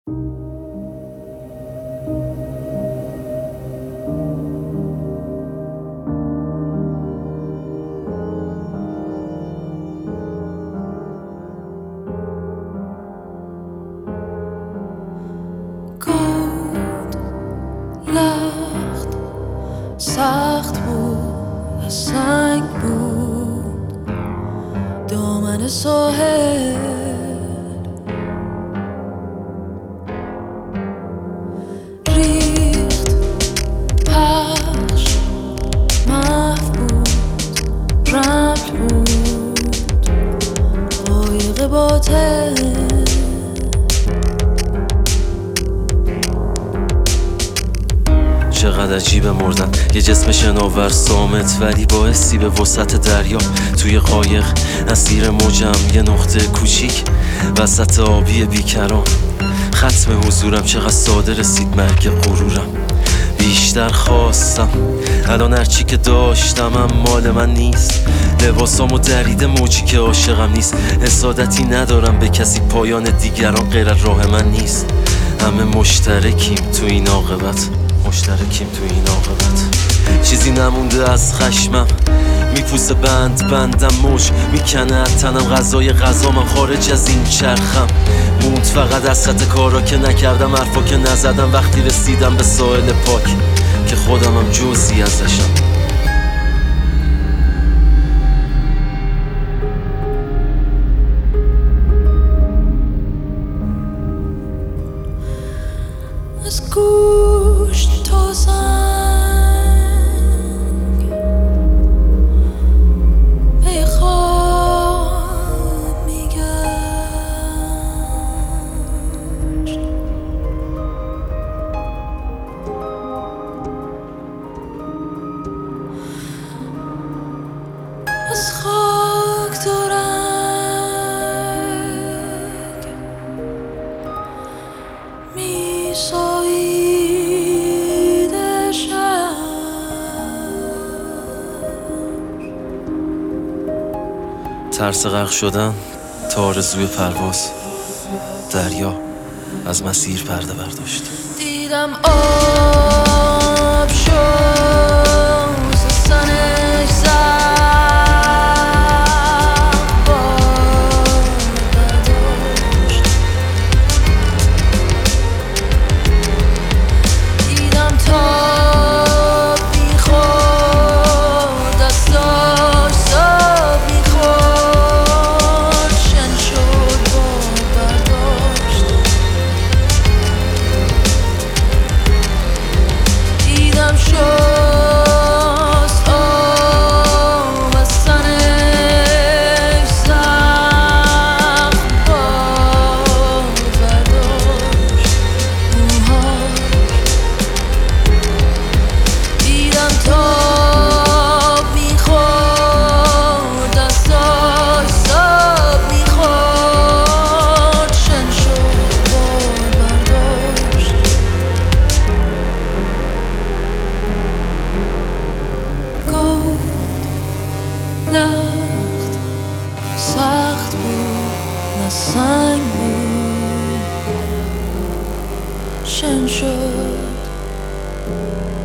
لخت سخت بود و سنگ بود دامن ساحل، ریخت پخش محو بود، رمل بود قایق باطل. چقدر عجیبه مردن یه جسم شناور صامت، ولی باعثی به وسط دریا توی قایق اسیر موجم، یه نقطه کوچیک وسط آبی بیکران. ختم حضورم چقدر ساده رسید مرگ غرورم. بیشتر خواستم الان هرچی که داشتم هم مال من نیست. لباسامو دریده موجی که عاشقم نیست. حسادتی ندارم به کسی، پایان دیگران غیر از راه من نیست. همه مشترکیم تو این عاقبت، مشترکیم تو این عاقبت. چیزی نمونده از خشمم، میپوسه بندم موج میکنه تنم. غذا من خارج از این چرخم موند، فقط از سطح کارا که نکردم، حرفا که نزدم. وقتی رسیدم به ساحل پاک که خودمم جزئی ازشم. از گوشت تا سنگ به خواب میگشت. از خاک تا رنگ میساییده شهر، ترس غرق شدن تا آرزوی پرواز. دریا از مسیر پرده برداشت. دیدم آب شد سنش زخم بار برداشت. دیدم تاب میخورد دستاش ساب میخورد، شن شد بار برداشت. دیدم شست آب از سنش زخم بار برداشت. دیدم تاب میخورد دستاش ساب میخورد، شن شد بار برداشت. گفت لخت سخت بود نه سنگ بود، شن شد